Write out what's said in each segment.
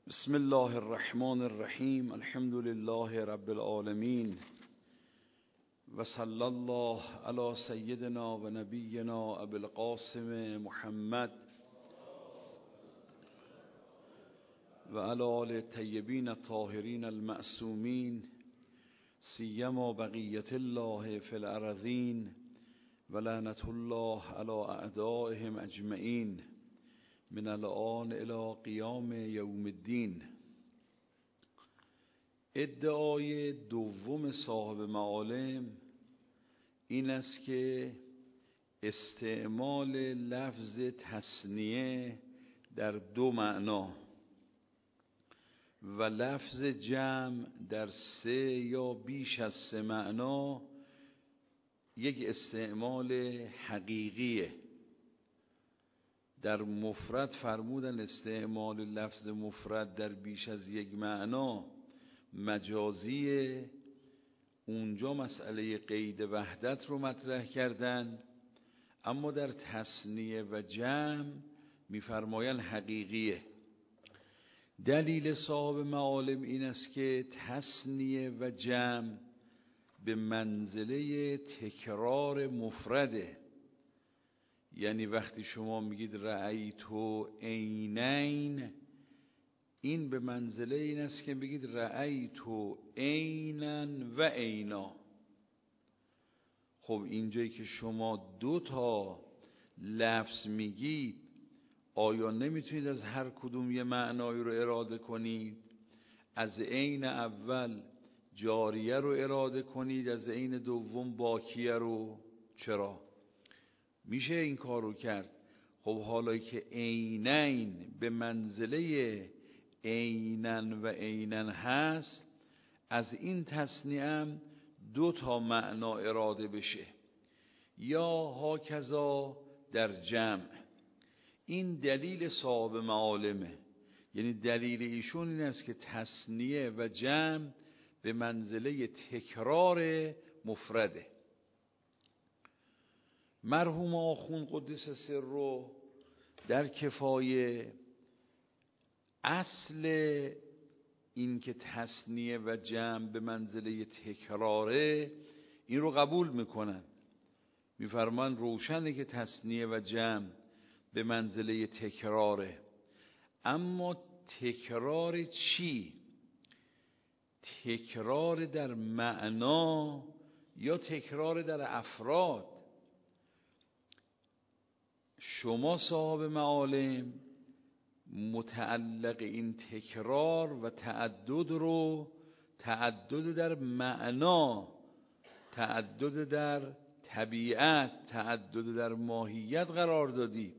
بسم الله الرحمن الرحیم. الحمد لله رب العالمین و صلی الله علی سیدنا و نبینا ابی القاسم محمد و علی آل الطیبین الطاهرین المعصومین سیما بقیة الله فی الارضین و لعنة الله علی اعدائهم اجمعین من الآن الی قیام یوم الدین. ادعای دوم صاحب معالم این است که استعمال لفظ تثنیه در دو معنا و لفظ جمع در سه یا بیش از سه معنا یک استعمال حقیقیه. در مفرد فرمودن استعمال لفظ مفرد در بیش از یک معنا مجازیه، اونجا مسئله قید وحدت رو مطرح کردن، اما در تثنیه و جمع میفرمایند حقیقیه. دلیل صاحب معالم این است که تثنیه و جمع به منزله تکرار مفرده. یعنی وقتی شما میگید رأیتو عینین، این به منزله این است که بگید رأیتو عینن و عینا. خب اینجایی که شما دو تا لفظ میگید، آیا نمیتونید از هر کدوم یه معنایی رو اراده کنید؟ از عین اول جاریه رو اراده کنید، از عین دوم باکیه رو؟ چرا؟ میشه این کار رو کرد. خب حالا که عینین به منزله عینن و عینن هست، از این تثنیه هم دو تا معنا اراده بشه. یا هاکذا در جمع. این دلیل صاحب معالمه، یعنی دلیل ایشون این است که تثنیه و جمع به منزله تکرار مفرده. مرحوم آخوند قدس سره در کفایه اصل این که تثنیه و جمع به منزله تکراره این رو قبول میکنن. میفرمان روشنه که تثنیه و جمع به منزله تکراره، اما تکرار چی؟ تکرار در معنا یا تکرار در افراد؟ شما صاحب معالم متعلق این تکرار و تعدد رو تعدد در معنا، تعدد در طبیعت، تعدد در ماهیت قرار دادید.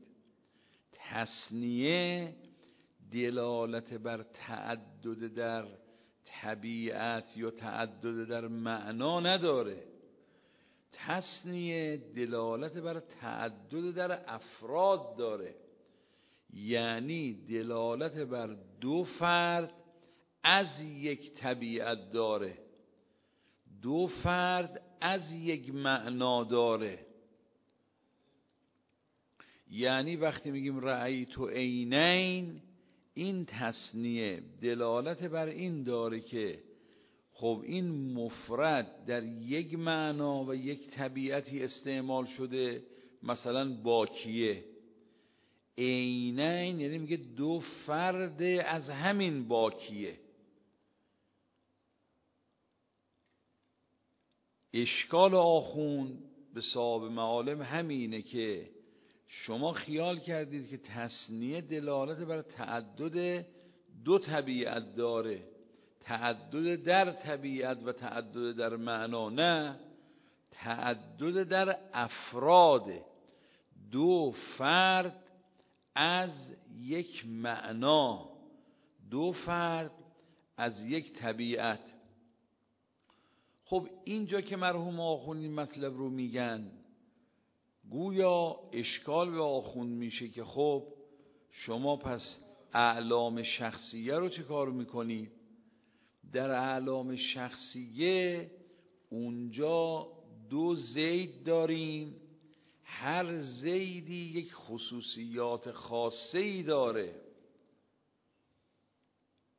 تثنیه دلالت بر تعدد در طبیعت یا تعدد در معنا نداره. تثنیه دلالت بر تعدد در افراد داره، یعنی دلالت بر دو فرد از یک طبیعت داره، دو فرد از یک معنا داره. یعنی وقتی میگیم رأیتو عینین، این تثنیه دلالت بر این داره که خب این مفرد در یک معنا و یک طبیعتی استعمال شده، مثلا باکیه. عینین یعنی میگه دو فرد از همین باکیه. اشکال آخوند به صاحب معالم همینه که شما خیال کردید که تثنیه دلالت بر تعدد دو طبیعت داره، تعدد در طبیعت و تعدد در معنا. نه، تعدد در افراد، دو فرد از یک معنا، دو فرد از یک طبیعت. خب اینجا که مرحوم آخوند این مطلب رو میگن، گویا اشکال به آخوند میشه که خب شما پس اعلام شخصیه رو چه کار میکنید؟ در اعلام شخصیه اونجا دو زید داریم، هر زیدی یک خصوصیات خاصه‌ای داره.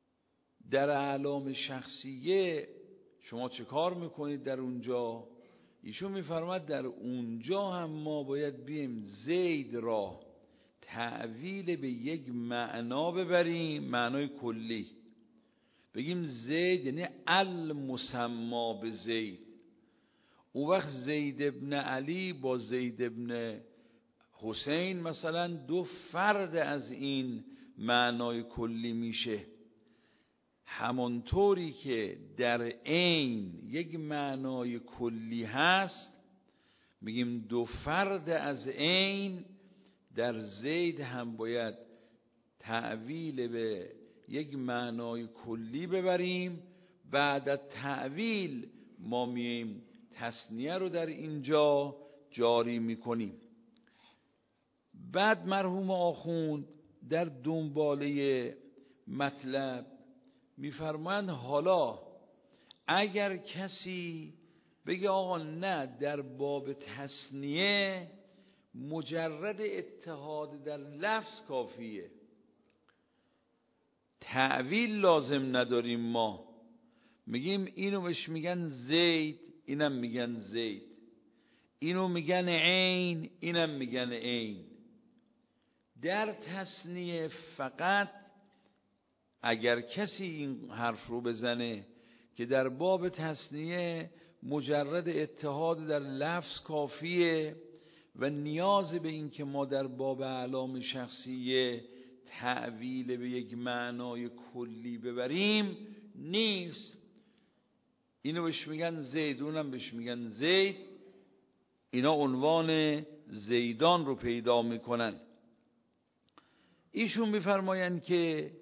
در اعلام شخصیه شما چه کار میکنید در اونجا؟ ایشون میفرماد در اونجا هم ما باید بیم زید را تعویل به یک معنا ببریم، معنای کلی، بگیم زید یعنی المسما به زید. اون وقت زید ابن علی با زید ابن حسین مثلا دو فرد از این معنای کلی میشه. همانطوری که در عین یک معنای کلی هست، میگیم دو فرد از عین در زید هم باید تعویل به یک معنای کلی ببریم. بعد از تعویل ما مییم تثنیه رو در اینجا جاری میکنیم. بعد مرحوم آخوند در دنباله مطلب میفرمایند حالا اگر کسی بگه آقا نه، در باب تثنیه مجرد اتحاد در لفظ کافیه، تعویل لازم نداریم، ما میگیم اینو بهش میگن زید، اینم میگن زید، اینو میگن عین، اینم میگن عین. در تثنیه فقط اگر کسی این حرف رو بزنه که در باب تثنیه مجرد اتحاد در لفظ کافیه و نیاز به این که ما در باب اعلام شخصیه تعویل به یک معنای کلی ببریم نیست، اینو بهش میگن زید، اونم بهش میگن زید، اینا عنوان زیدان رو پیدا میکنن. ایشون میفرمایند که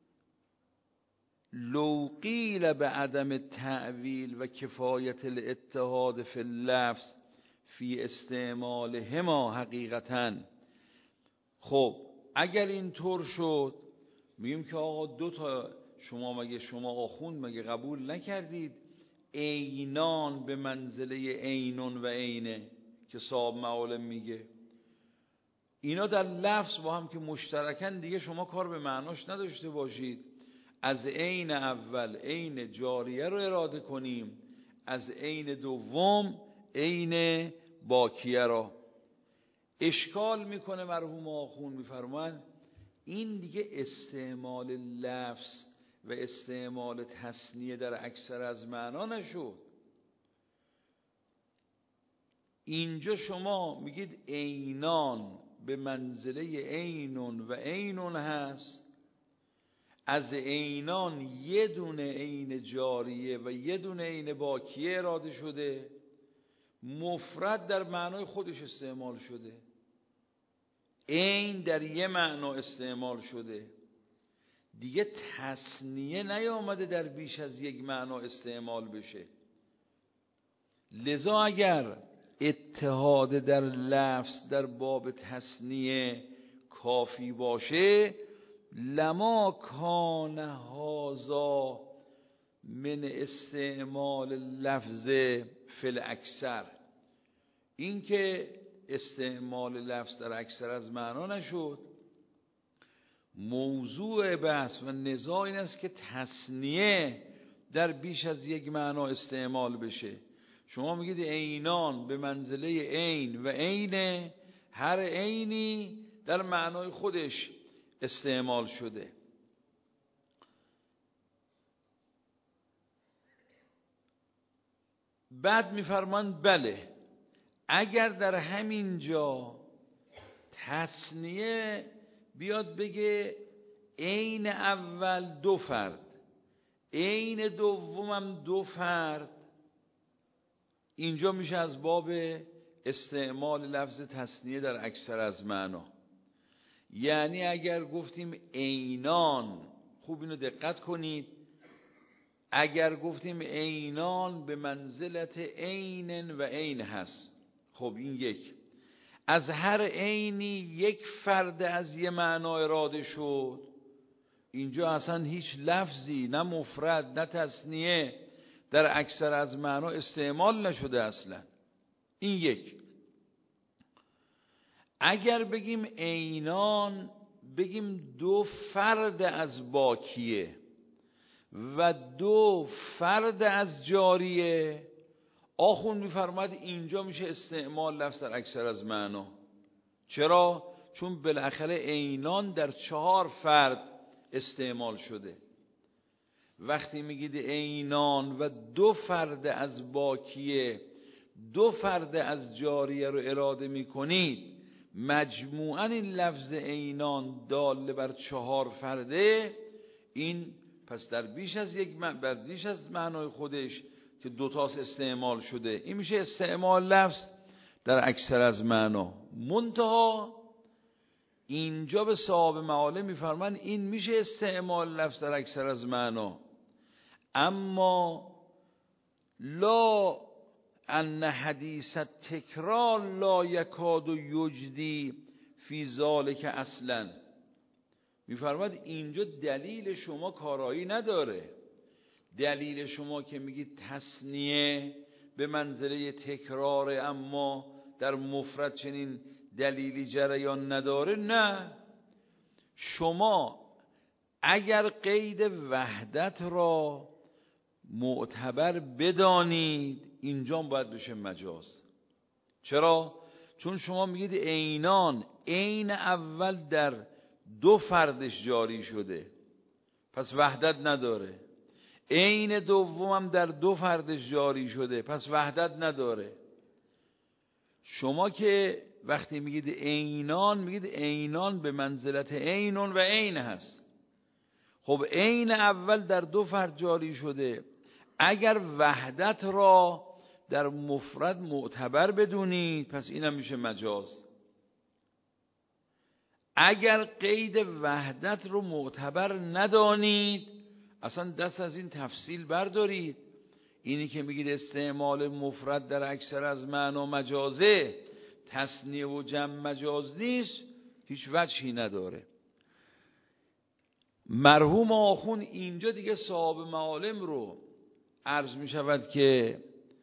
لو قیل به عدم تعویل و کفایت الاتحاد فی اللفظ فی استعمالهما حقیقتا. خب اگر این طور شد، میگیم که آقا دو تا شما آخوند مگه قبول نکردید عینان به منزله عینون و عینه که صاحب معالم میگه؟ اینا در لفظ با هم که مشترکن، دیگه شما کار به معناش نداشته باشید. از عین اول عین جاریه رو اراده کنیم، از عین دوم عین باکیه را. اشکال میکنه مرحوم آخوند، میفرمان این دیگه استعمال لفظ و استعمال تثنیه در اکثر از معنا نشد. اینجا شما میگید عینان به منزله عینون و عینون هست، از عینان یه دونه عین جاریه و یه دونه عین باکیه اراده شده، مفرد در معنای خودش استعمال شده، عین در یه معنا استعمال شده، دیگه تثنیه نیامده در بیش از یک معنا استعمال بشه. لذا اگر اتحاد در لفظ در باب تثنیه کافی باشه، لما کان هذا من استعمال لفظ فی الاکثر، این که استعمال لفظ در اکثر از معنا نشد. موضوع بحث و نزاع این است که تثنیه در بیش از یک معنا استعمال بشه. شما میگید عینان به منزله عین و عین، هر عینی در معنای خودش استعمال شده. بعد میفرمان بله، اگر در همین جا تثنیه بیاد بگه عین اول دو فرد، عین دومم دو فرد، اینجا میشه از باب استعمال لفظ تثنیه در اکثر از معنا. یعنی اگر گفتیم عینان، خوب اینو دقت کنید، اگر گفتیم عینان به منزلت عین و عین هست، خب این یک، از هر عینی یک فرد از یه معنا اراده شد، اینجا اصلا هیچ لفظی نه مفرد نه تثنیه در اکثر از معنا استعمال نشده اصلا. این یک. اگر بگیم عینان، بگیم دو فرد از باکیه و 2 فرد از جاریه. آخوند میفرماد اینجا میشه استعمال لفظ در اکثر از معنا. چرا؟ چون بالاخره عینان در 4 فرد استعمال شده. وقتی میگید عینان و 2 فرد از باکیه، 2 فرد از جاریه رو اراده میکنید، مجموعاً این لفظ عینان دال بر 4 فرده، این پس در بیش از معنای خودش که 2 تاست استعمال شده، این میشه استعمال لفظ در اکثر از معنا. منتها اینجا به صاحب معالم میفرمان این میشه استعمال لفظ در اکثر از معنا، اما لا ان حدیث تکرار لا یکاد و یجدی فی ذالک اصلا. میفرماد اینجا دلیل شما کارایی نداره. دلیل شما که میگید تثنیه به منزله تکرار اما در مفرد چنین دلیلی جریان نداره، نه. شما اگر قید وحدت را معتبر بدانید اینجا باید بشه مجاز. چرا؟ چون شما میگید عینان، عین اول در 2 فردش جاری شده پس وحدت نداره، عین دومم در 2 فردش جاری شده پس وحدت نداره. شما که وقتی میگید عینان، میگید عینان به منزلت عینون و عین هست. خب عین اول در 2 فرد جاری شده، اگر وحدت را در مفرد معتبر بدونید پس اینم میشه مجاز. اگر قید وحدت رو معتبر ندانید اصلا دست از این تفصیل بردارید. اینی که میگید استعمال مفرد در اکثر از معنا مجازه، تثنیه و جمع مجاز نیست، هیچ وجهی نداره. مرحوم آخون اینجا دیگه صاحب معالم رو عرض می شود که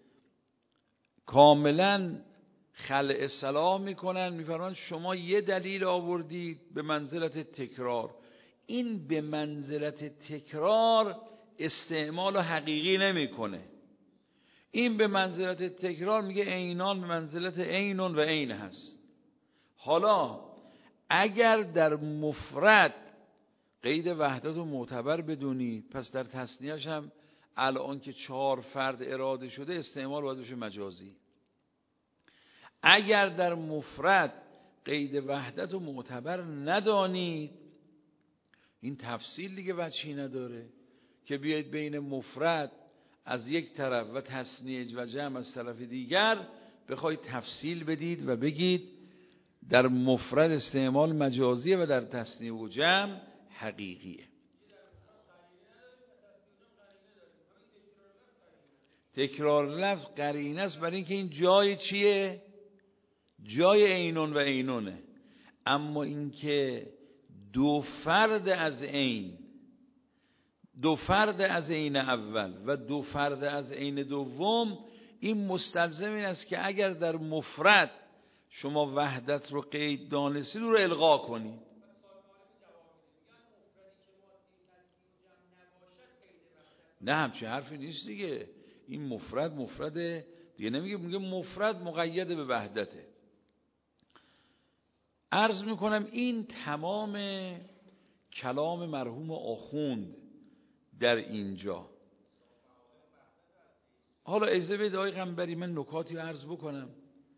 کاملا خلع اصطلاح میکنن، میفرمان شما یه دلیل آوردید به منزلت تکرار، این به منزلت تکرار استعمال حقیقی نمیکنه. این به منزلت تکرار میگه عینان به منزلت عینون و عین هست. حالا اگر در مفرد قید وحدت رو معتبر بدونید پس در تثنیه‌اش هم الان که 4 فرد اراده شده استعمال باید بشه مجازی. اگر در مفرد قید وحدت رو معتبر ندانید این تفصیل دیگه وجهی نداره که بیاید بین مفرد از یک طرف و تثنیه و جمع از طرف دیگر بخواید تفصیل بدید و بگید در مفرد استعمال مجازیه و در تثنیه و جمع حقیقیه. تکرار لفظ قرینه است برای اینکه این جای چیه؟ جای عینون و عینونه. اما اینکه 2 فرد از عین، 2 فرد از عین اول و 2 فرد از عین دوم، این مستلزم این است که اگر در مفرد شما وحدت رو قید دانستید رو الغا کنید. نه همچه حرفی نیست دیگه. این مفرد دیگه نمیگه، میگه مفرد مقید به وحدته. عرض میکنم این تمام کلام مرحوم آخوند در اینجا. حالا اجازه بدید آقای قنبری من نکاتی عرض بکنم.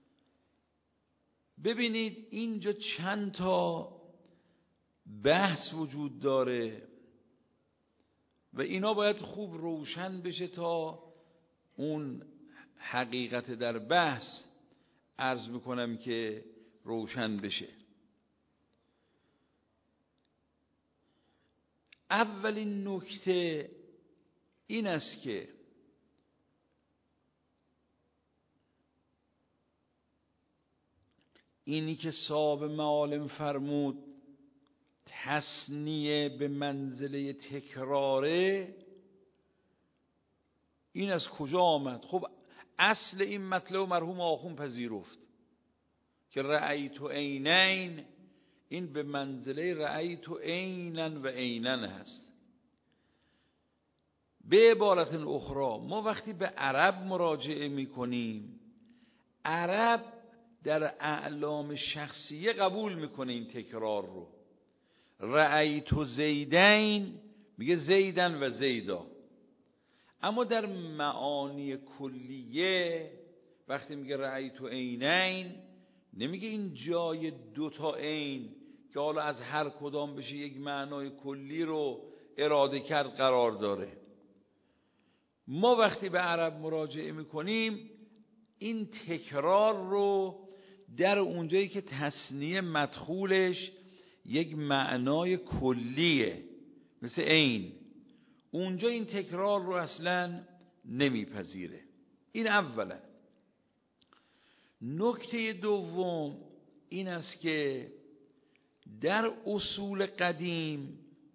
ببینید اینجا چند تا بحث وجود داره و اینا باید خوب روشن بشه تا اون حقیقت در بحث عرض میکنم که روشن بشه. اولین نکته این است که اینی که صاحب معالم فرمود تثنیه به منزله تکراره، این از کجا آمد؟ خب اصل این مطلب مرحوم آخوند پذیرفت که رأیت عینین، این به منزله رأیت عینن و عینن هست. به عبارت اخرى ما وقتی به عرب مراجعه میکنیم، عرب در اعلام شخصیه قبول میکنه این تکرار رو. رأیت زیدین میگه زیدن و زیدا، اما در معانی کلیه وقتی میگه رأیت عینین نمیگه این جای دوتا عین که حالا از هر کدام بشه یک معنای کلی رو اراده کرد قرار داره. ما وقتی به عرب مراجعه میکنیم این تکرار رو در اونجایی که تثنیه مدخولش یک معنای کلیه مثل عین، اونجا این تکرار رو اصلا نمیپذیره. این اولا. نکته دوم این است که در اصول قدیم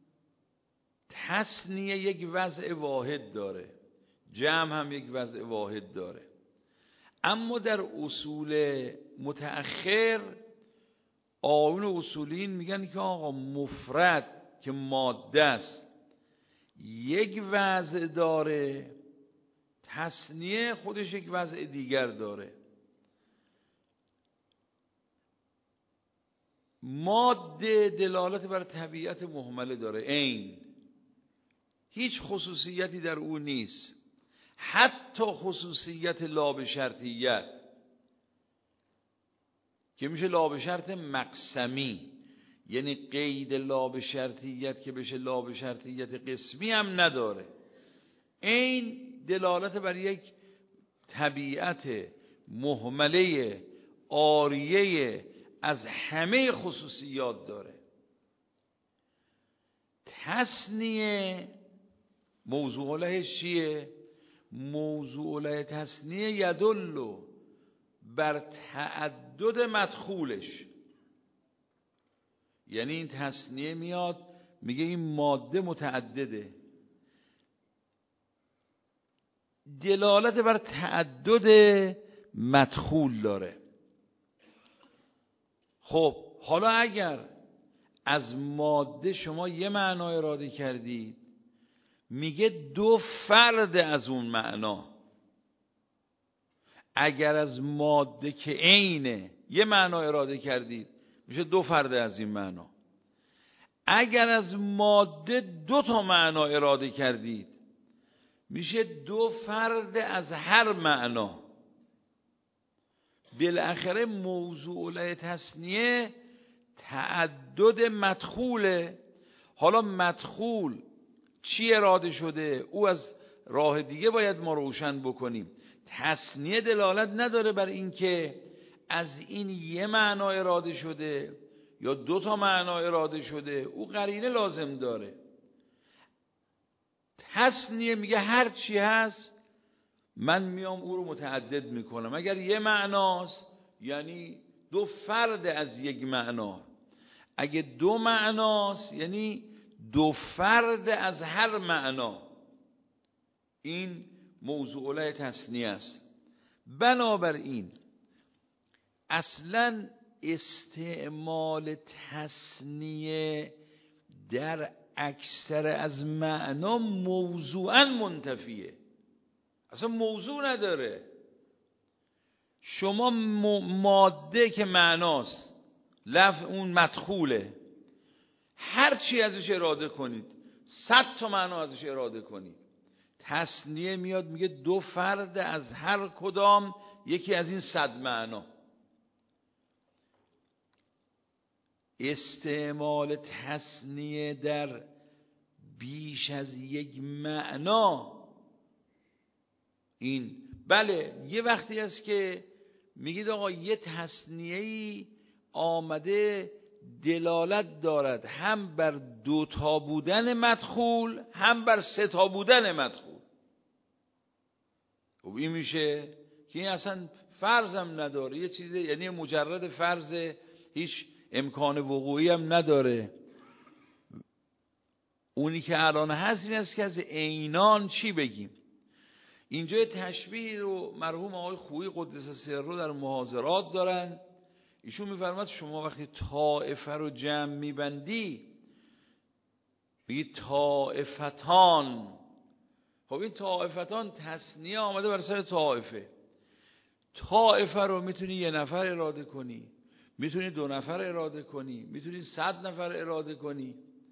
تثنیه یک وضع واحد داره، جمع هم یک وضع واحد داره، اما در اصول متأخر آیون اصولین میگن که آقا مفرد که ماده است یک وضع داره، تثنیه خودش یک وضع دیگر داره. ماده دلالت بر طبیعت مهمله داره، عین هیچ خصوصیتی در او نیست، حتی خصوصیت لاب شرطیت که میشه لاب شرط مقسمی، یعنی قید لاب شرطیت که بشه لاب شرطیت قسمی هم نداره. عین دلالت بر یک طبیعت مهمله عاریه از همه خصوصیات داره. تثنیه موضوع لهش چیه؟ موضوع له تثنیه یدل بر تعدد مدخولش، یعنی این تثنیه میاد میگه این ماده متعدده، دلالت بر تعدد مدخول داره. خب حالا اگر از ماده شما یه معنا اراده کردید، میگه دو فرد از اون معنا. اگر از ماده که عینه یه معنا اراده کردید میشه دو فرد از این معنا. اگر از ماده دو تا معنا اراده کردید میشه دو فرد از هر معنا. بالاخره موضوع له تثنیه تعدد مدخوله. حالا مدخول چی اراده شده او از راه دیگه باید ما روشن بکنیم. تثنیه دلالت نداره بر این که از این یه معنا اراده شده یا دو تا معنا اراده شده، او قرینه لازم داره. تثنیه میگه هر چی هست من میام او رو متعدد میکنم. اگر یه معناست یعنی دو فرد از یک معنا، اگه دو معناست یعنی دو فرد از هر معنا. این موضوع له تثنیه است. بنابراین اصلا استعمال تثنیه در اکثر از معنا موضوعا منتفیه، اصلا موضوع نداره. شما ماده که معناست اون مدخوله، هر چی ازش اراده کنید، 100 تا معنا ازش اراده کنید، تثنیه میاد میگه دو فرد از هر کدام یکی از این 100 معنا. استعمال تثنیه در بیش از یک معنا، این بله یه وقتی است که میگید آقا یه تثنیه‌ای آمده دلالت دارد هم بر دوتا بودن مدخول هم بر سه تا بودن مدخول. خب این میشه که این اصلا فرضم نداره، یه چیزی یعنی مجرد فرض، هیچ امکان وقوعی هم نداره. اونی که الان هست این است که از عینان چی بگیم. اینجا تشبیه رو مرحوم آقای خویی قدس سره در محاضرات دارن. ایشون میفرماد شما وقتی طائفه رو جمع میبندی میگی طائفتان، خب این طائفتان تثنیه آمده بر سر طائفه. طائفه رو میتونی 1 نفر اراده کنی، میتونی 2 نفر اراده کنی، میتونی 100 نفر اراده کنی.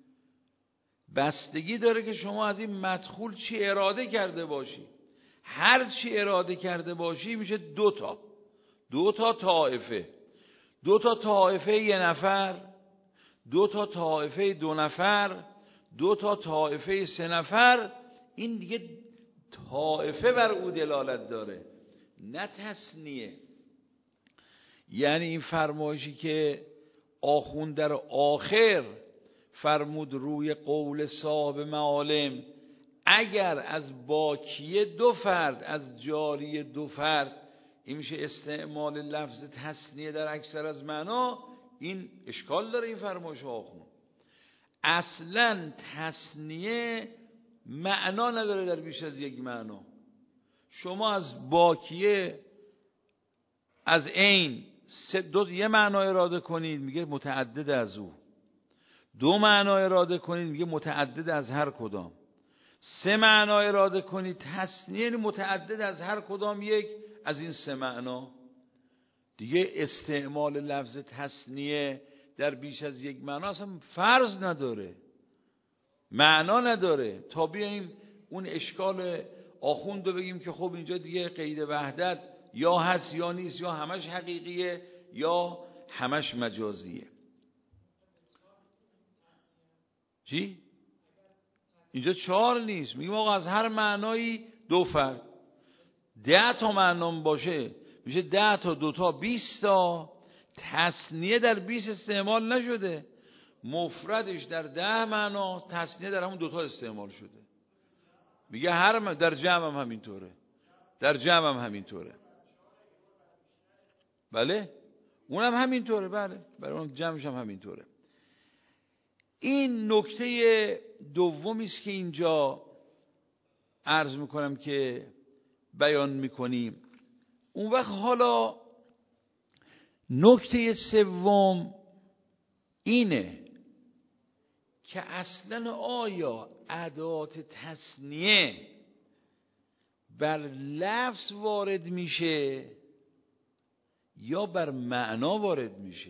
بستگی داره که شما از این مدخول چی اراده کرده باشی. هر چی اراده کرده باشی میشه 2 تا. 2 تا طائفه. 2 تا طائفه 1 نفر، 2 تا طائفه 2 نفر، 2 تا طائفه 3 نفر. این دیگه طائفه بر او دلالت داره، نه تثنیه. یعنی این فرمایشی که آخوند در آخر فرمود روی قول صاحب معالم، اگر از باکیه 2 فرد، از جاری 2 فرد، این میشه استعمال لفظ تثنیه در اکثر از معنا. این اشکال داره این فرمایش آخوند. اصلا تثنیه معنا نداره در بیش از 1 معنا. شما از باکیه، از عین 1 معنا اراده کنید میگه متعدد از او، 2 معنا اراده کنید میگه متعدد از هر کدام، 3 معنا اراده کنید تثنیه یعنی متعدد از هر کدام یک از این 3 معنا. دیگه استعمال لفظ تثنیه در بیش از 1 معنا اصلا فرض نداره، معنا نداره. تا بیاییم اون اشکال آخوند رو بگیم که خب اینجا دیگه قید وحدت یا هست یا نیست، یا همش حقیقیه یا همش مجازیه. چی؟ اینجا 4 نیست، میگیم آقا از هر معنایی 2 فرد. 10 تا معنا باشه میشه 10 تا 2 تا 20 تا. تثنیه در 20 استعمال نشده، مفردش در 10 معنا، تثنیه در همون 2 تا استعمال شده. میگه هر در جمع هم همینطوره، در جمع هم همینطوره. بله اونم همینطوره، بله اون جمعش هم همینطوره. این نکته دومی است که اینجا عرض میکنم که بیان میکنیم. اون وقت حالا نکته سوم اینه که اصلا آیا ادات تثنیه بر لفظ وارد میشه یا بر معنا وارد میشه؟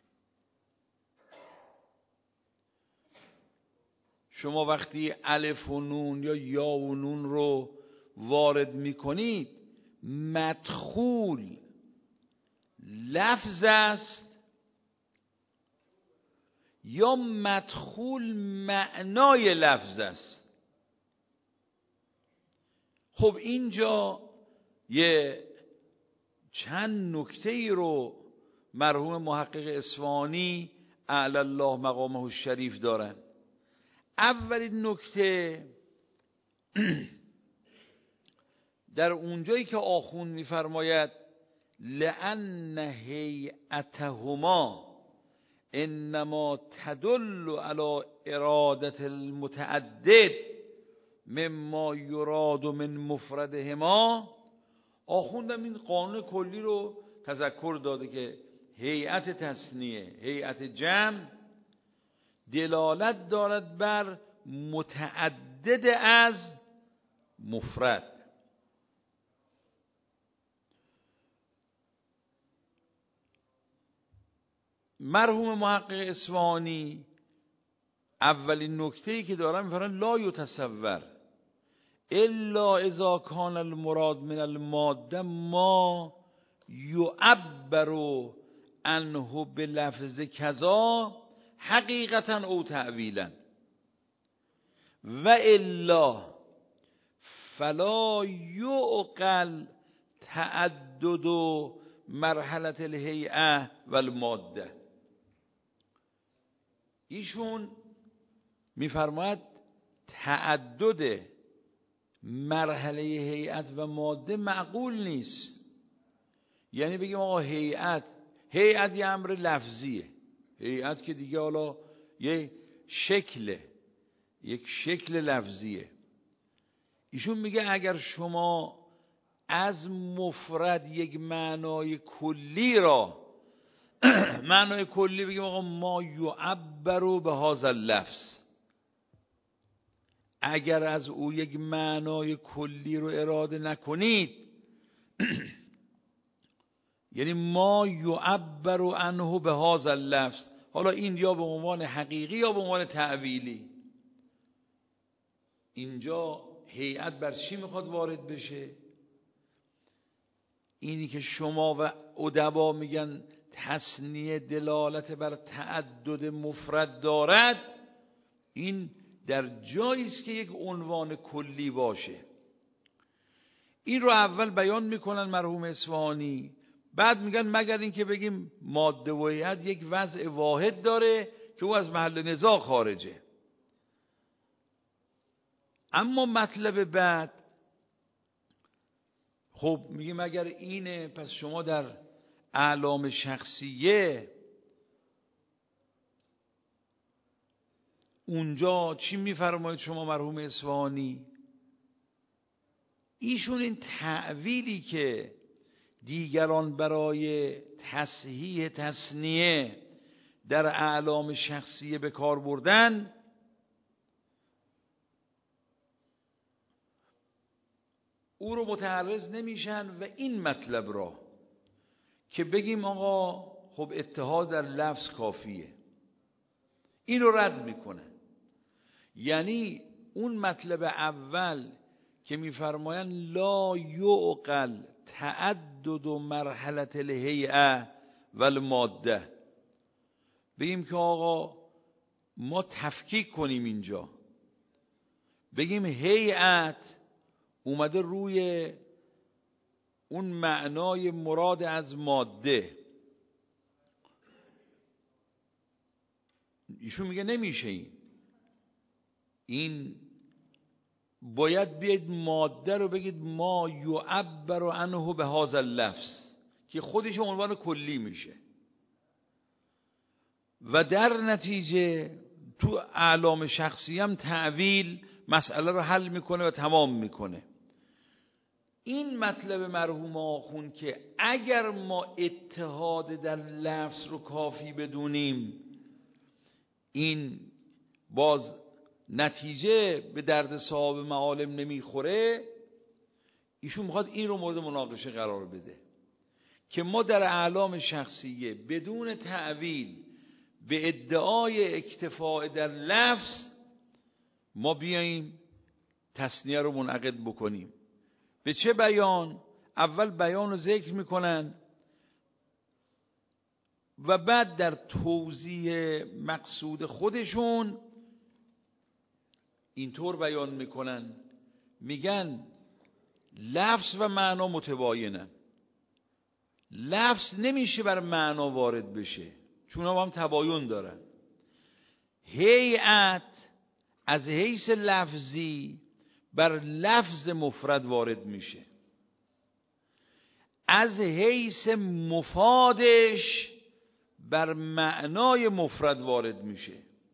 شما وقتی الف و نون یا یا و نون رو وارد میکنید، مدخول لفظ است یا مدخول معنای لفظ است؟ خب اینجا یه چند نکته ای رو مرحوم محقق اصفهانی اعلی الله مقامه الشریف دارن. اولین نکته در اونجایی که آخوند میفرماید لأن هیئتهما انما تدل علی ارادت المتعدد مما یراد من مفردهما. آخوندم این قانون کلی رو تذکر داده که هیئت تثنیه، هیئت جمع دلالت دارد بر متعدد از مفرد. مرحوم محقق اصفهانی اولین نکته‌ای که دارم میفرمایند لا یتصور الا اذا کان المراد من الماده ما یعبر عنه بلفظ کذا حقیقتا او تعویلا و الا فلا یعقل تعدد مرحله الهیئه و الماده. ایشون میفرماید تعدد مرحله هیئت و ماده معقول نیست. یعنی بگیم آقا هیئت یه امر لفظیه، هیئت که دیگه حالا یک شکل لفظیه. ایشون میگه اگر شما از مفرد یک معنای کلی را معنای کلی بگیم آقا ما یعبر به هذا اللفظ، اگر از او یک معنای کلی رو اراده نکنید یعنی ما یعبر عنه به هذا اللفظ، حالا این یا به عنوان حقیقی یا به عنوان تعویلی. اینجا هیئت بر چی میخواد وارد بشه؟ اینی که شما و ادبا میگن تثنیه دلالت بر تعدد مفرد دارد، این در جایی است که یک عنوان کلی باشه. این رو اول بیان میکنن مرحوم اصفهانی، بعد میگن مگر اینکه بگیم ماده و هیئت یک وضع واحد داره که او از محل نزاع خارجه. اما مطلب بعد خب میگیم اگر اینه، پس شما در اعلام شخصیه اونجا چی میفرمایید شما مرحوم اصفهانی؟ ایشون این تعویلی که دیگران برای تصحیح تثنیه در اعلام شخصیه به کار بردن، او رو متعرض نمیشن و این مطلب را که بگیم آقا خب اتحاد در لفظ کافیه، این رو رد میکنن. یعنی اون مطلب اول که میفرمایند لا یعقل تعدد مرحله الهیئه و الماده، بگیم که آقا ما تفکیک کنیم اینجا، بگیم هیئت اومده روی اون معنای مراد از ماده. ایشون میگه نمیشه، این باید بیاید ماده رو بگید ما یعبر عنه به هذا اللفظ که خودش عنوان کلی میشه و در نتیجه تو اعلام شخصی هم تعویل مسئله رو حل میکنه و تمام میکنه. این مطلب مرحوم آخوند که اگر ما اتحاد در لفظ رو کافی بدونیم، این باز نتیجه به درد صاحب معالم نمیخوره. ایشون میخواد این رو مورد مناقشه قرار بده که ما در اعلام شخصیه بدون تعویل به ادعای اکتفاء در لفظ ما بیاییم تثنیه رو منعقد بکنیم. به چه بیان؟ اول بیان رو ذکر میکنن و بعد در توضیح مقصود خودشون اینطور بیان میکنن، میگن لفظ و معنا متباینن، لفظ نمیشه بر معنا وارد بشه چون هم تباین دارن. هیئت از حیث لفظی بر لفظ مفرد وارد میشه، از حیث مفادش بر معنای مفرد وارد میشه.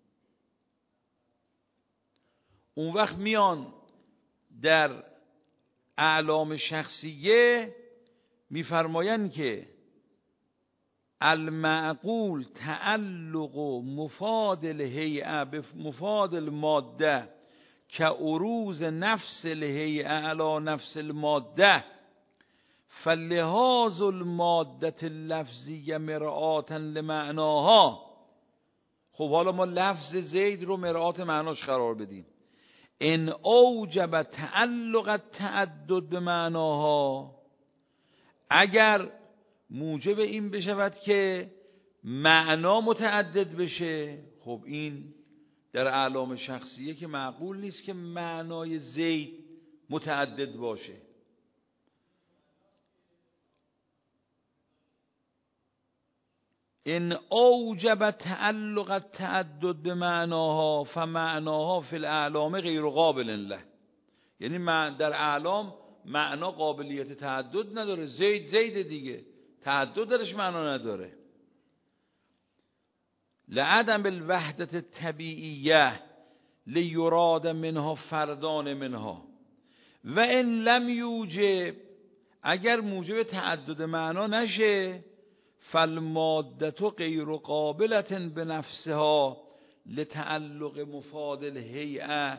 اون وقت میان در اعلام شخصیه میفرمایند که المعقول تعلق مفاد الهیئه به مفاد الماده که عروض نفس الهیئه علی نفس الماده فلحاظ الماده اللفظیه مرآتا لمعناها. خب حالا ما لفظ زید رو مرآت معناش قرار بدیم. ان اوجب تعلق تعدد به معناها، اگر موجب این بشود که معنا متعدد بشه، خب این در اعلام شخصیه که معقول نیست که معنای زید متعدد باشه. ان اوجب تعلق تعدد به معناها فمعناها فی الاعلام غیر قابل له، یعنی در اعلام معنا قابلیت تعدد نداره. زید دیگه تعدد درش معنا نداره. لعدم الوحدت الطبیعیه لیراد منها فردان منها و ان لم یوجب، اگر موجب تعدد معنا نشه فالمادة غیر قابلة بنفسها لتعلق مفاد الهیئه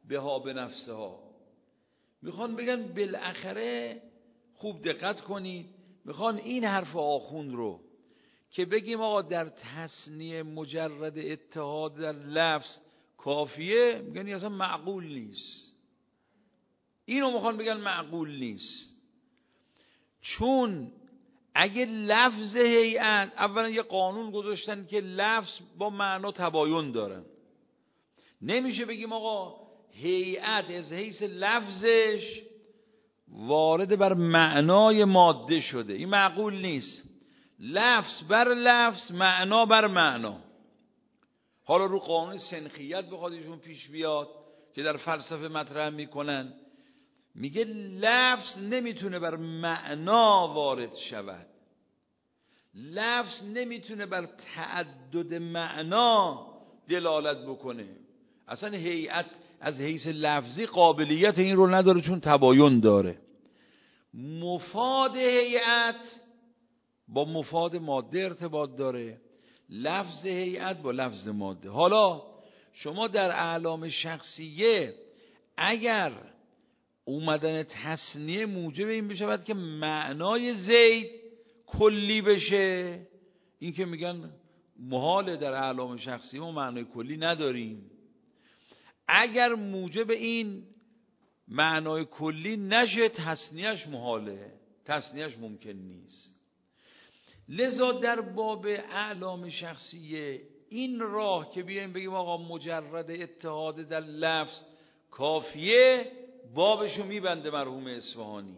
بها به نفسها. میخوان بگن بالاخره، خوب دقت کنید، میخوان این حرف آخوند رو که بگیم آقا در تصنیه مجرد اتحاد در لفظ کافیه، میگن این اصلا معقول نیست. اینو میخوان بگن معقول نیست، چون اگه لفظ هیئت، اولا یه قانون گذاشتن که لفظ با معنا تباین دارن، نمیشه بگیم آقا هیئت از حیث لفظش وارد بر معنای ماده شده، این معقول نیست. لفظ بر لفظ، معنا بر معنا. حالا رو قانون سنخیت بخواد ایشون پیش بیاد که در فلسفه مطرح میکنن، میگه لفظ نمیتونه بر معنا وارد شود، لفظ نمیتونه بر تعدد معنا دلالت بکنه. اصلا هیئت از حیث لفظی قابلیت این رو نداره، چون تباین داره. مفاد هیئت با مفاد ماده ارتباط داره، لفظ هیئت با لفظ ماده. حالا شما در اعلام شخصیه اگر اومدن تصنیه موجب این بشود که معنای زید کلی بشه، این که میگن محاله، در اعلام شخصیه ما معنای کلی نداریم. اگر موجب این معنای کلی نشه، تصنیهش محاله، تصنیهش ممکن نیست. لذا در باب اعلام شخصیه این راه که بیایم بگیم آقا مجرد اتحاد در لفظ کافیه، بابشو میبنده مرحوم اصفهانی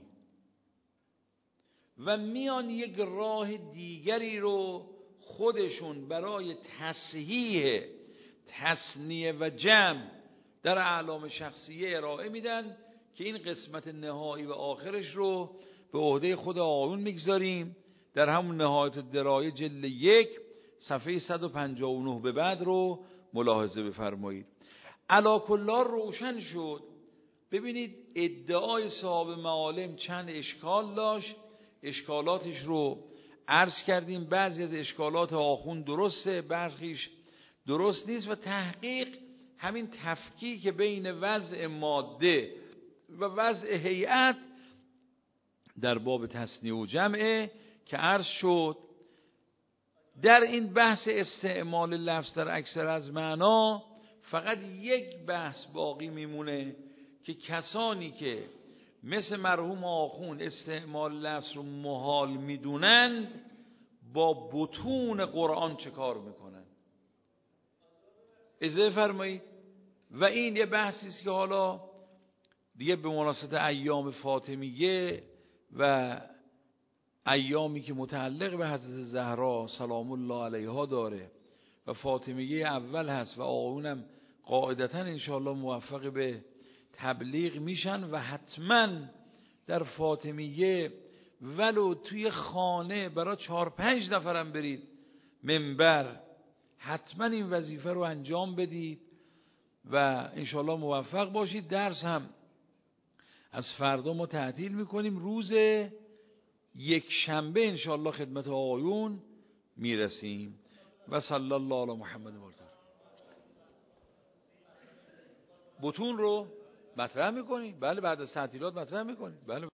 و میان یک راه دیگری رو خودشون برای تصحیح تصنیه و جمع در اعلام شخصیه ارائه میدن که این قسمت نهایی و آخرش رو به عهده خود آقایون میگذاریم. در همون نهایت الدرایه جلد 1 صفحه 159 به بعد رو ملاحظه بفرمایید. علی کل حال روشن شد. ببینید ادعای صاحب معالم چند اشکال داشت، اشکالاتش رو عرض کردیم. بعضی از اشکالات آخوند درسته، برخیش درست نیست و تحقیق همین تفکیک بین وضع ماده و وضع هیئت در باب تصنیه و جمعه که عرض شد. در این بحث استعمال لفظ در اکثر از معنا فقط یک بحث باقی میمونه که کسانی که مثل مرحوم آخوند استعمال لفظ رو محال میدونند با بطون قرآن چه کار میکنن، اجازه فرمایید. و این یه بحثی است که حالا دیگه به مناسبت ایام فاطمیه و ایامی که متعلق به حضرت زهرا سلام الله علیها داره و فاطمیه اول هست و آقایونم قاعدتا انشاءالله موفق به تبلیغ میشن و حتما در فاطمیه ولو توی خانه برای 4-5 نفرم برید منبر، حتما این وظیفه رو انجام بدید و انشاءالله موفق باشید. درس هم از فردا ما تعطیل میکنیم، روز یک شنبه انشاءالله خدمت آقایون میرسیم و صلی الله علی محمد و آله. بطون رو مطرح میکنیم، بله، بعد از تعطیلات مطرح میکنیم، بله.